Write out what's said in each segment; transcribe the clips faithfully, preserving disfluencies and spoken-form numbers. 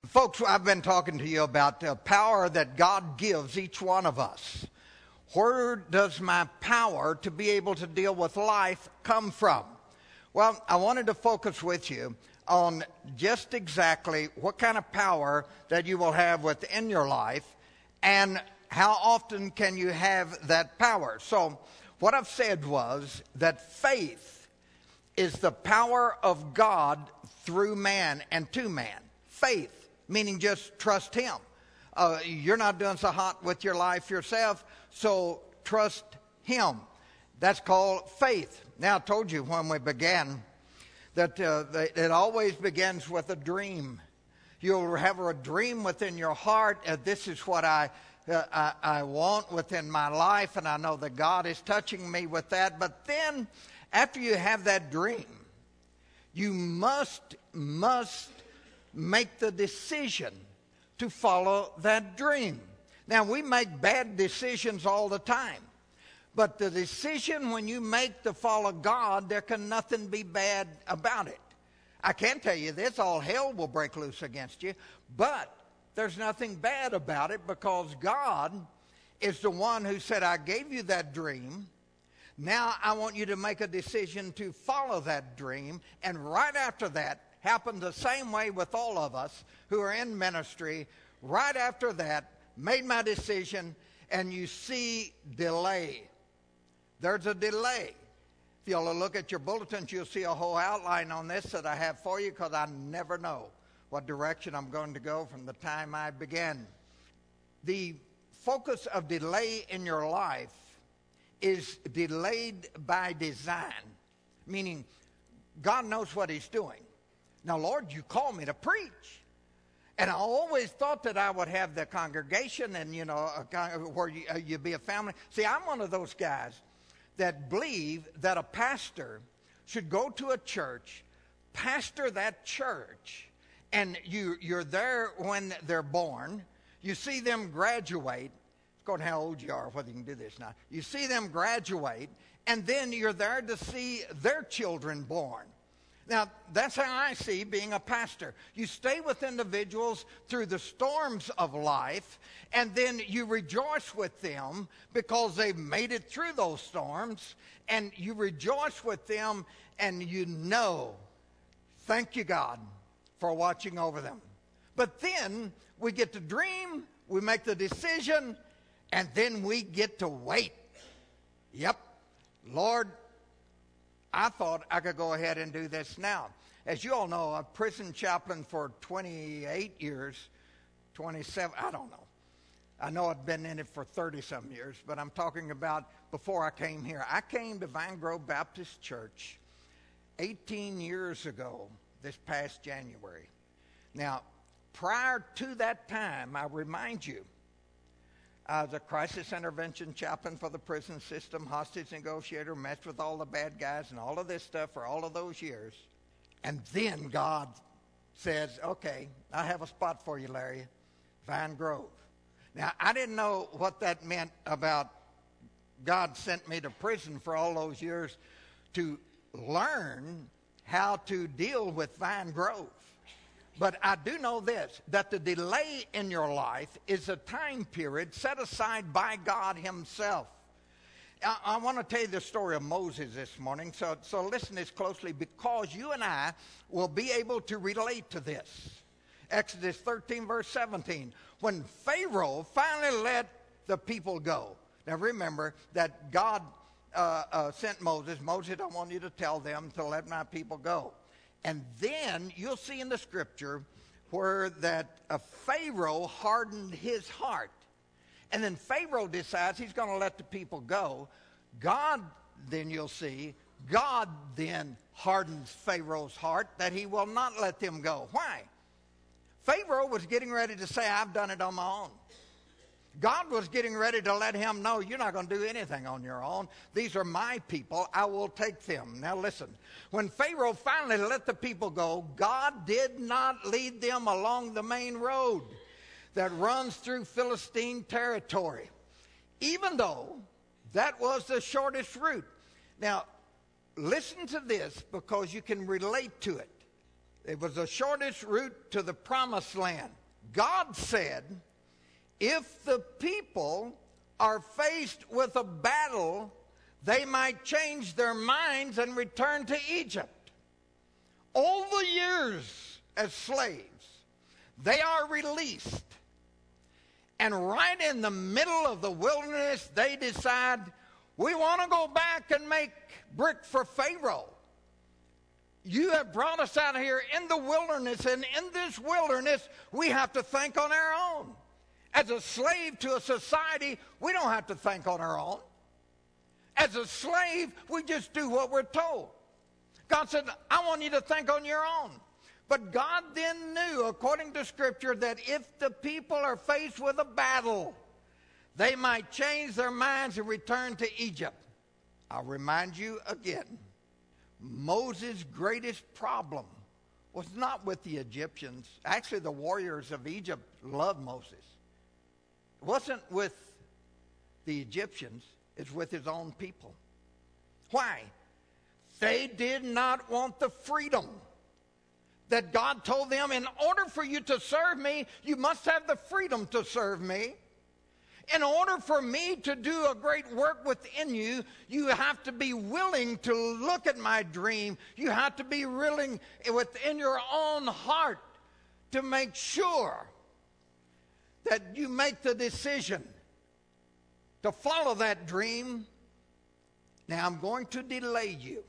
Folks, I've been talking to you about the power that God gives each one of us. Where does my power to be able to deal with life come from? Well, I wanted to focus with you on just exactly what kind of power that you will have within your life and how often can you have that power. So what I've said was that faith is the power of God through man and to man. Faith, meaning just trust Him. Uh, you're not doing so hot with your life yourself, so trust Him. That's called faith. Now, I told you when we began that uh, it always begins with a dream. You'll have a dream within your heart. Uh, this is what I, uh, I, I want within my life, and I know that God is touching me with that. But then, after you have that dream, you must, must make the decision to follow that dream. Now, we make bad decisions all the time. But the decision when you make to follow God, there can nothing be bad about it. I can tell you this, all hell will break loose against you. But there's nothing bad about it because God is the one who said, I gave you that dream. Now I want you to make a decision to follow that dream. And right after that, happened the same way with all of us who are in ministry. Right after that, made my decision, and you see delay. There's a delay. If you'll look at your bulletins, you'll see a whole outline on this that I have for you because I never know what direction I'm going to go from the time I began. The focus of delay in your life is delayed by design, meaning God knows what He's doing. Now, Lord, you called me to preach. And I always thought that I would have the congregation and, you know, a, where you, uh, you'd be a family. See, I'm one of those guys that believe that a pastor should go to a church, pastor that church, and you, you're there when they're born. You see them graduate. It's going how old you are, whether you can do this now. You see them graduate, and then you're there to see their children born. Now, that's how I see being a pastor. You stay with individuals through the storms of life, and then you rejoice with them because they've made it through those storms, and you rejoice with them, and you know, thank you, God, for watching over them. But then we get to dream, we make the decision, and then we get to wait. Yep, Lord, I thought I could go ahead and do this now. As you all know, a prison chaplain for twenty-eight years, twenty-seven, I don't know. I know I've been in it for thirty-some years, but I'm talking about before I came here. I came to Vine Grove Baptist Church eighteen years ago, this past January. Now, prior to that time, I remind you, I was a crisis intervention chaplain for the prison system, hostage negotiator, messed with all the bad guys and all of this stuff for all of those years. And then God says, okay, I have a spot for you, Larry, Vine Grove. Now, I didn't know what that meant about God sent me to prison for all those years to learn how to deal with Vine Grove. But I do know this, that the delay in your life is a time period set aside by God Himself. I, I want to tell you the story of Moses this morning, so, so listen this closely because you and I will be able to relate to this. Exodus thirteen, verse seventeen, when Pharaoh finally let the people go. Now remember that God uh, uh, sent Moses. Moses, I want you to tell them to let my people go. And then you'll see in the scripture where that uh, Pharaoh hardened his heart. And then Pharaoh decides he's going to let the people go. God, then you'll see, God then hardens Pharaoh's heart that he will not let them go. Why? Pharaoh was getting ready to say, I've done it on my own. God was getting ready to let him know, you're not going to do anything on your own. These are my people. I will take them. Now listen, when Pharaoh finally let the people go, God did not lead them along the main road that runs through Philistine territory, even though that was the shortest route. Now, listen to this because you can relate to it. It was the shortest route to the promised land. God said, if the people are faced with a battle, they might change their minds and return to Egypt. All the years as slaves, they are released. And right in the middle of the wilderness, they decide, we want to go back and make brick for Pharaoh. You have brought us out here in the wilderness, and in this wilderness, we have to think on our own. As a slave to a society, we don't have to think on our own. As a slave, we just do what we're told. God said, I want you to think on your own. But God then knew, according to Scripture, that if the people are faced with a battle, they might change their minds and return to Egypt. I'll remind you again, Moses' greatest problem was not with the Egyptians. Actually, the warriors of Egypt loved Moses. It wasn't with the Egyptians, it's with his own people. Why? They did not want the freedom that God told them, in order for you to serve me, you must have the freedom to serve me. In order for me to do a great work within you, you have to be willing to look at my dream. You have to be willing within your own heart to make sure that you make the decision to follow that dream. Now, I'm going to delay you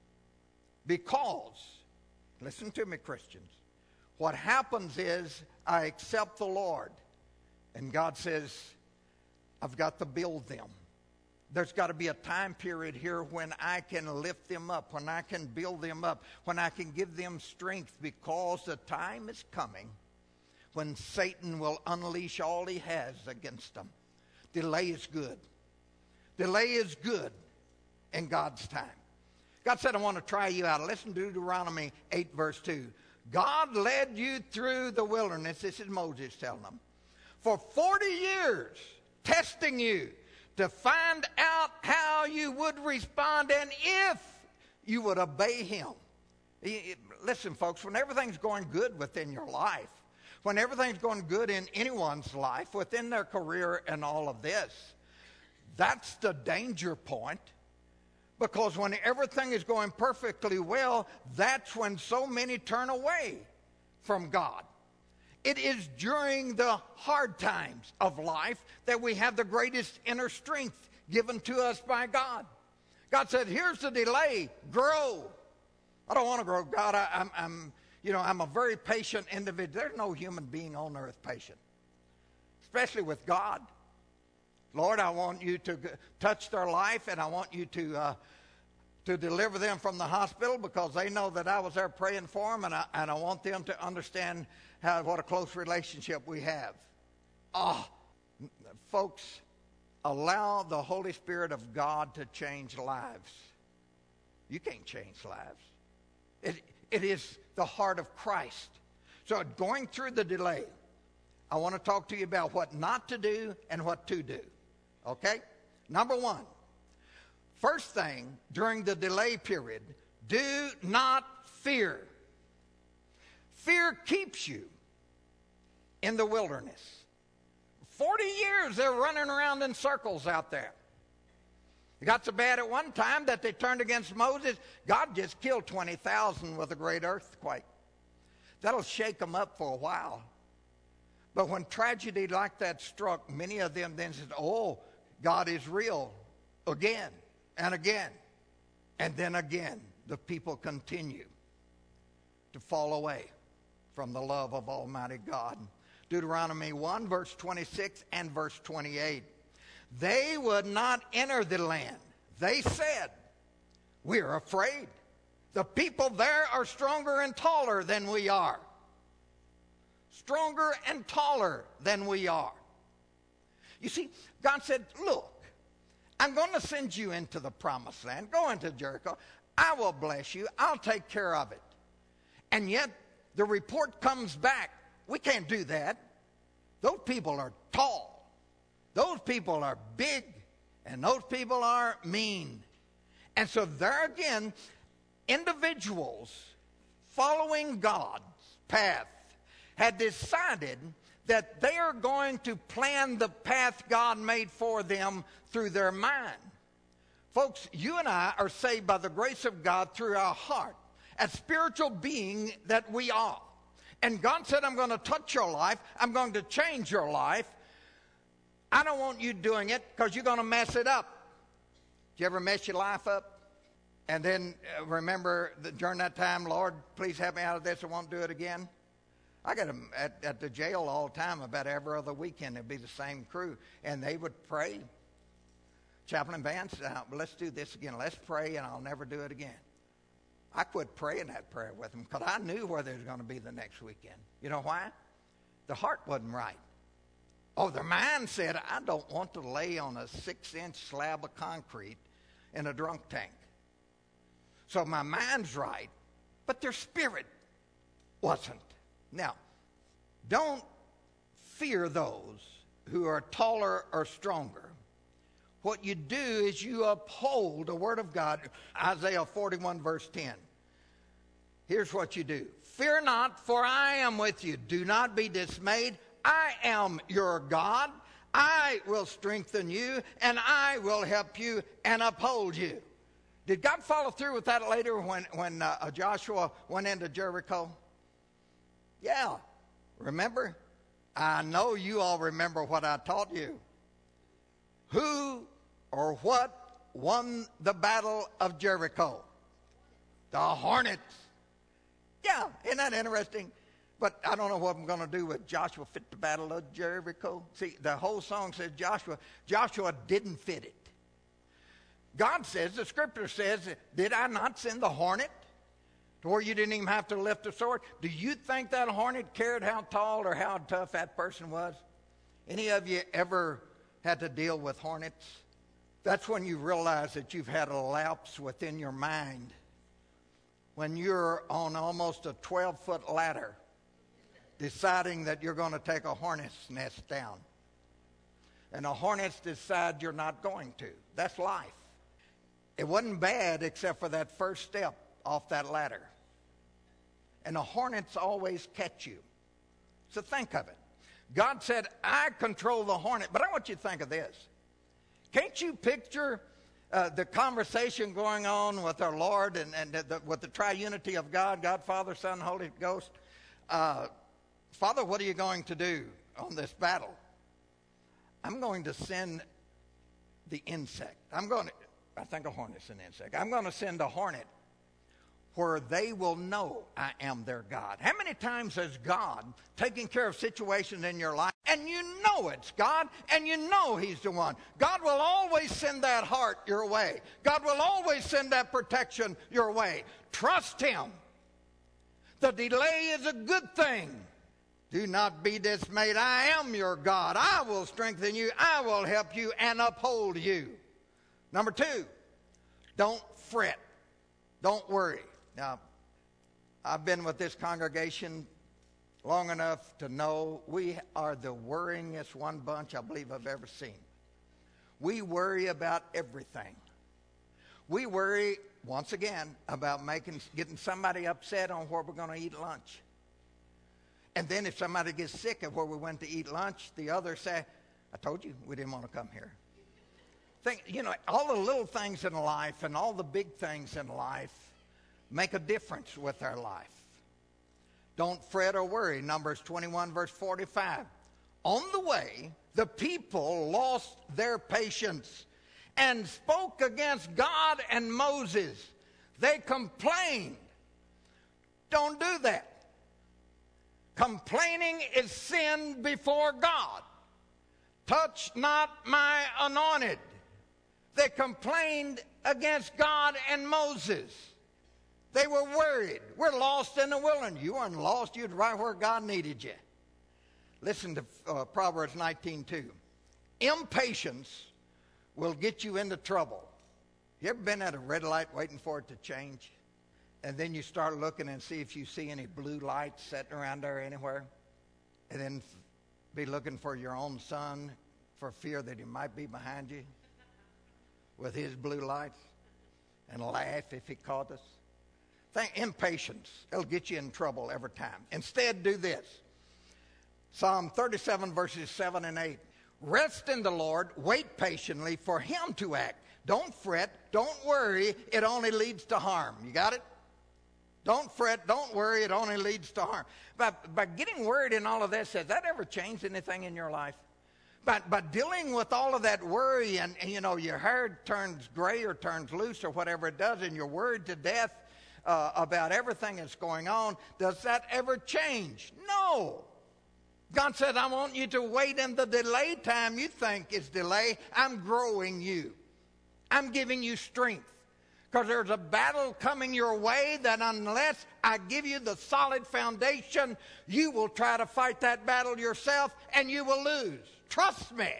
because, listen to me, Christians, what happens is I accept the Lord, and God says, I've got to build them. There's got to be a time period here when I can lift them up, when I can build them up, when I can give them strength, because the time is coming when Satan will unleash all he has against them. Delay is good. Delay is good in God's time. God said, I want to try you out. Listen to Deuteronomy eight, verse two. God led you through the wilderness, this is Moses telling them, for forty years, testing you to find out how you would respond and if you would obey him. Listen, folks, when everything's going good within your life, when everything's going good in anyone's life, within their career and all of this, that's the danger point. Because when everything is going perfectly well, that's when so many turn away from God. It is during the hard times of life that we have the greatest inner strength given to us by God. God said, here's the delay, grow. I don't want to grow. God, I, I'm, I'm, you know, I'm a very patient individual. There's no human being on earth patient, especially with God. Lord, I want you to touch their life, and I want you to uh, to deliver them from the hospital, because they know that I was there praying for them, and I, and I want them to understand how what a close relationship we have. Oh, folks, allow the Holy Spirit of God to change lives. You can't change lives. It, it is the heart of Christ. So going through the delay, I want to talk to you about what not to do and what to do. Okay? Number one, first thing during the delay period, do not fear. Fear keeps you in the wilderness. Forty years they're running around in circles out there. It got so bad at one time that they turned against Moses. God just killed twenty thousand with a great earthquake. That'll shake them up for a while. But when tragedy like that struck, many of them then said, oh, God is real, again and again. And then again, the people continue to fall away from the love of Almighty God. Deuteronomy one, verse twenty-six and verse twenty-eight. They would not enter the land. They said, we're afraid. The people there are stronger and taller than we are. Stronger and taller than we are. You see, God said, look, I'm going to send you into the promised land. Go into Jericho. I will bless you. I'll take care of it. And yet, the report comes back. We can't do that. Those people are tall. Those people are big. And those people are mean. And so there again, individuals following God's path, had decided that they are going to plan the path God made for them through their mind. Folks, you and I are saved by the grace of God through our heart, a spiritual being that we are. And God said, I'm going to touch your life. I'm going to change your life. I don't want you doing it because you're going to mess it up. Did you ever mess your life up? And then uh, remember that during that time, Lord, please help me out of this. I won't do it again. I got them at, at the jail all the time. About every other weekend, it'd be the same crew. And they would pray. Chaplain Vance, uh, let's do this again. Let's pray, and I'll never do it again. I quit praying that prayer with them because I knew where they was going to be the next weekend. You know why? The heart wasn't right. Oh, their mind said, I don't want to lay on a six-inch slab of concrete in a drunk tank. So my mind's right, but their spirit wasn't. Now, don't fear those who are taller or stronger. What you do is you uphold the Word of God. Isaiah forty-one, verse ten. Here's what you do. Fear not, for I am with you. Do not be dismayed. I am your God. I will strengthen you, and I will help you and uphold you. Did God follow through with that later when, when uh, Joshua went into Jericho? Yeah. Remember? I know you all remember what I taught you. Who or what won the battle of Jericho? The Hornets. Yeah, isn't that interesting? But I don't know what I'm going to do with Joshua fit the battle of Jericho. See, the whole song says Joshua. Joshua didn't fit it. God says, the scripture says, did I not send the hornet to where you didn't even have to lift a sword? Do you think that hornet cared how tall or how tough that person was? Any of you ever had to deal with hornets? That's when you realize that you've had a lapse within your mind. When you're on almost a twelve-foot ladder, deciding that you're going to take a hornet's nest down. And the hornets decide you're not going to. That's life. It wasn't bad except for that first step off that ladder. And the hornets always catch you. So think of it. God said, I control the hornet. But I want you to think of this. Can't you picture uh, the conversation going on with our Lord and, and the, with the triunity of God, God, Father, Son, Holy Ghost? Uh, Father, what are you going to do on this battle? I'm going to send the insect. I'm going to, I think a hornet's an insect. I'm going to send a hornet where they will know I am their God. How many times has God taken care of situations in your life and you know it's God and you know He's the one? God will always send that heart your way. God will always send that protection your way. Trust Him. The delay is a good thing. Do not be dismayed. I am your God. I will strengthen you. I will help you and uphold you. Number two, don't fret. Don't worry. Now, I've been with this congregation long enough to know we are the worryingest one bunch I believe I've ever seen. We worry about everything. We worry, once again, about making getting somebody upset on where we're going to eat lunch. And then if somebody gets sick at where we went to eat lunch, the others say, I told you we didn't want to come here. Think, you know, all the little things in life and all the big things in life make a difference with our life. Don't fret or worry. Numbers twenty-one, verse forty-five. On the way, the people lost their patience and spoke against God and Moses. They complained. Don't do that. Complaining is sin before God. Touch not my anointed. They complained against God and Moses. They were worried. We're lost in the wilderness. You weren't lost. You were right where God needed you. Listen to uh, Proverbs nineteen two. Impatience will get you into trouble. You ever been at a red light waiting for it to change? And then you start looking and see if you see any blue lights sitting around there anywhere. And then be looking for your own son for fear that he might be behind you with his blue lights. And laugh if he caught us. Think, impatience, it'll get you in trouble every time. Instead, do this. Psalm thirty-seven, verses seven and eight. Rest in the Lord, wait patiently for him to act. Don't fret, don't worry, it only leads to harm. You got it? Don't fret, don't worry, it only leads to harm. But by getting worried in all of this, has that ever changed anything in your life? But by dealing with all of that worry and, and, you know, your hair turns gray or turns loose or whatever it does, and you're worried to death uh, about everything that's going on, does that ever change? No. God said, I want you to wait in the delay time you think is delay. I'm growing you. I'm giving you strength. Because there's a battle coming your way that unless I give you the solid foundation, you will try to fight that battle yourself and you will lose. Trust me.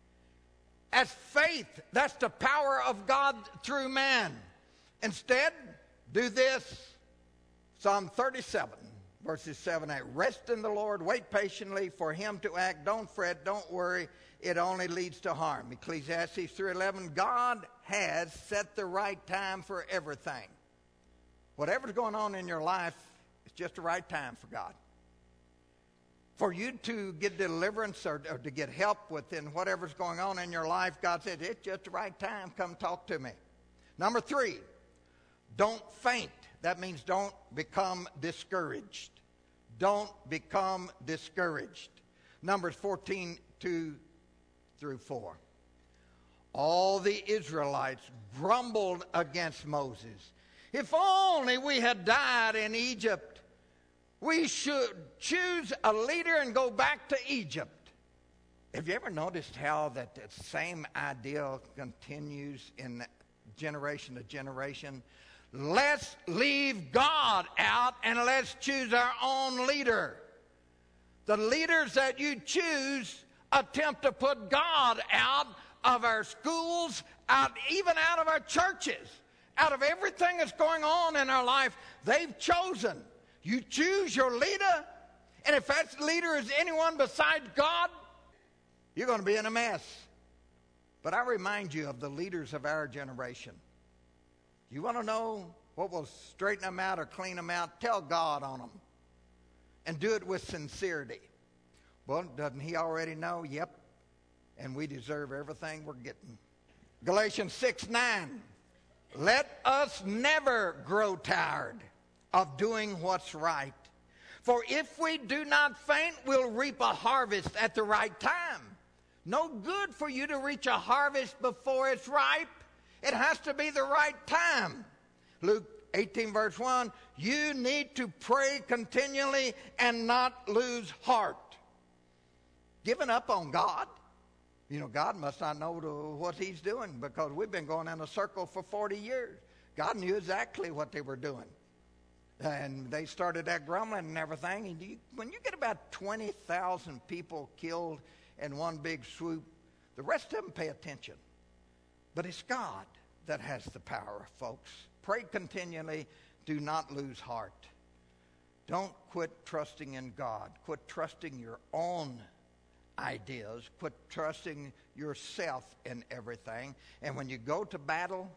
As faith, that's the power of God through man. Instead, do this. Psalm thirty-seven, verses seven and eight. Rest in the Lord, wait patiently for him to act. Don't fret, don't worry. It only leads to harm. Ecclesiastes three eleven, God has set the right time for everything. Whatever's going on in your life, it's just the right time for God. For you to get deliverance or, or to get help within whatever's going on in your life, God says, it's just the right time. Come talk to me. Number three, don't faint. That means don't become discouraged. Don't become discouraged. Numbers fourteen, two through four. All the Israelites grumbled against Moses. If only we had died in Egypt. We should choose a leader and go back to Egypt. Have you ever noticed how that, that same idea continues in generation to generation? Let's leave God out and let's choose our own leader. The leaders that you choose attempt to put God out of our schools, out even out of our churches, out of everything that's going on in our life. They've chosen. You choose your leader, and if that leader is anyone besides God, you're going to be in a mess. But I remind you of the leaders of our generation. You want to know what will straighten them out or clean them out? Tell God on them. And do it with sincerity. Well, doesn't he already know? Yep. And we deserve everything we're getting. Galatians six nine. Let us never grow tired of doing what's right. For if we do not faint, we'll reap a harvest at the right time. No good for you to reach a harvest before it's ripe. It has to be the right time. Luke eighteen verse one, you need to pray continually and not lose heart. Giving up on God? You know, God must not know what he's doing because we've been going in a circle for forty years. God knew exactly what they were doing. And they started that grumbling and everything. And you, when you get about twenty thousand people killed in one big swoop, the rest of them pay attention. But it's God that has the power, folks. Pray continually. Do not lose heart. Don't quit trusting in God. Quit trusting your own ideas. Quit trusting yourself in everything. And when you go to battle,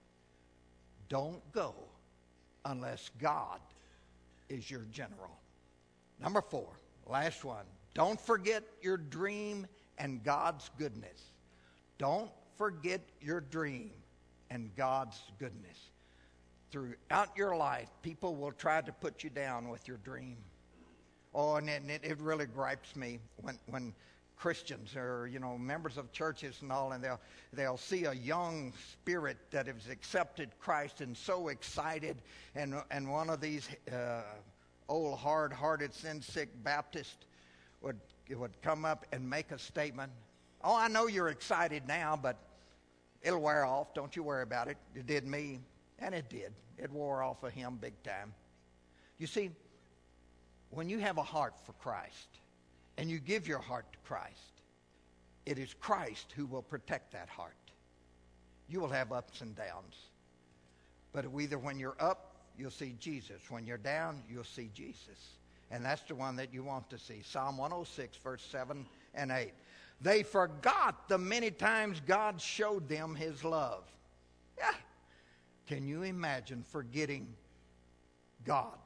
don't go unless God is your general. Number four, last one. Don't forget your dream and God's goodness. Don't forget your dream and God's goodness. Throughout your life, people will try to put you down with your dream. Oh, and it, it really gripes me when, when Christians or, you know, members of churches and all, and they'll, they'll see a young spirit that has accepted Christ and so excited, and, and one of these uh, old hard-hearted, sin-sick Baptists would, would come up and make a statement. Oh, I know you're excited now, but it'll wear off. Don't you worry about it. It did me, and it did. It wore off of him big time. You see, when you have a heart for Christ and you give your heart to Christ, it is Christ who will protect that heart. You will have ups and downs. But either when you're up, you'll see Jesus. When you're down, you'll see Jesus. And that's the one that you want to see. Psalm one oh six, verse seven and eight. They forgot the many times God showed them his love. Yeah. Can you imagine forgetting God.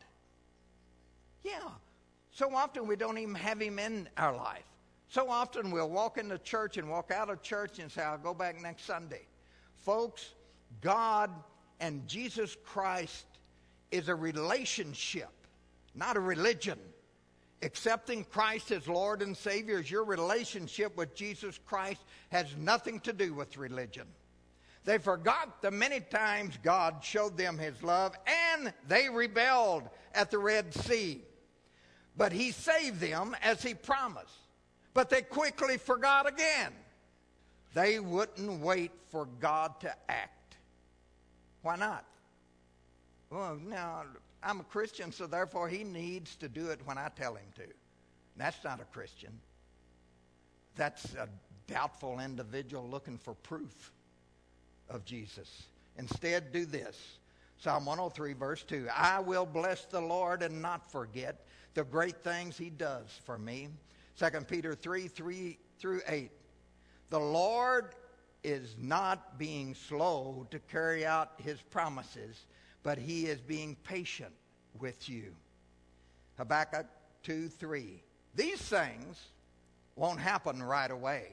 Yeah. So often we don't even have him in our life. So often we'll walk into church and walk out of church and say, I'll go back next Sunday. Folks, God and Jesus Christ is a relationship, not a religion. Accepting Christ as Lord and Savior is your relationship with Jesus Christ, has nothing to do with religion. They forgot the many times God showed them his love, and they rebelled at the Red Sea. But he saved them as he promised. But they quickly forgot again. They wouldn't wait for God to act. Why not? Well, now, I'm a Christian, so therefore he needs to do it when I tell him to. And that's not a Christian. That's a doubtful individual looking for proof of Jesus. Instead, do this. Psalm one oh three, verse two. I will bless the Lord and not forget the great things he does for me. Second Peter three, three through eight. The Lord is not being slow to carry out his promises, but he is being patient with you. Habakkuk two, three. These things won't happen right away.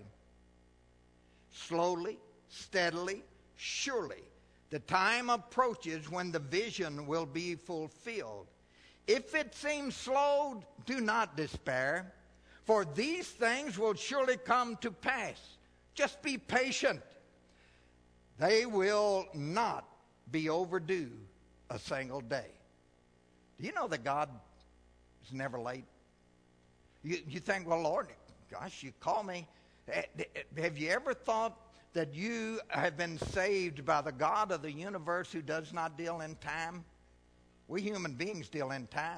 Slowly, steadily, surely, the time approaches when the vision will be fulfilled. If it seems slow, do not despair, for these things will surely come to pass. Just be patient. They will not be overdue a single day. Do you know that God is never late? You, you think, well, Lord, gosh, you call me. Have you ever thought that you have been saved by the God of the universe who does not deal in time? We human beings deal in time.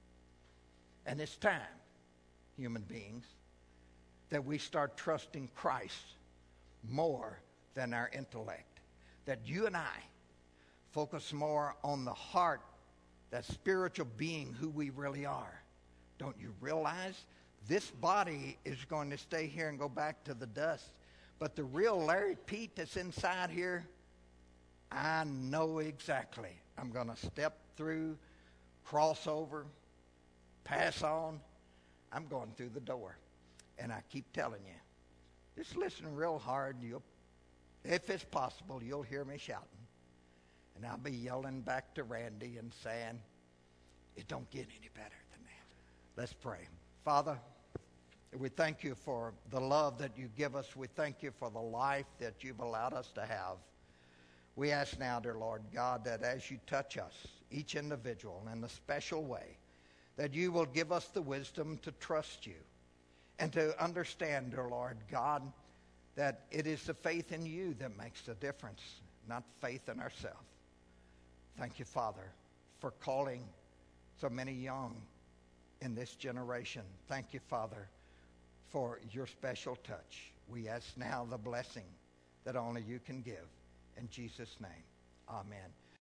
And it's time, human beings, that we start trusting Christ more than our intellect. That you and I focus more on the heart, that spiritual being who we really are. Don't you realize this body is going to stay here and go back to the dust? But the real Larry Pete that's inside here, I know exactly. I'm going to step through, cross over, pass on. I'm going through the door. And I keep telling you, just listen real hard. You'll, if it's possible, you'll hear me shouting. And I'll be yelling back to Randy and saying, it don't get any better than that. Let's pray. Father, we thank you for the love that you give us. We thank you for the life that you've allowed us to have. We ask now, dear Lord God, that as you touch us, each individual in a special way, that you will give us the wisdom to trust you and to understand, dear Lord God, that it is the faith in you that makes the difference, not faith in ourselves. Thank you, Father, for calling so many young in this generation. Thank you, Father, for your special touch. We ask now the blessing that only you can give. In Jesus' name, amen.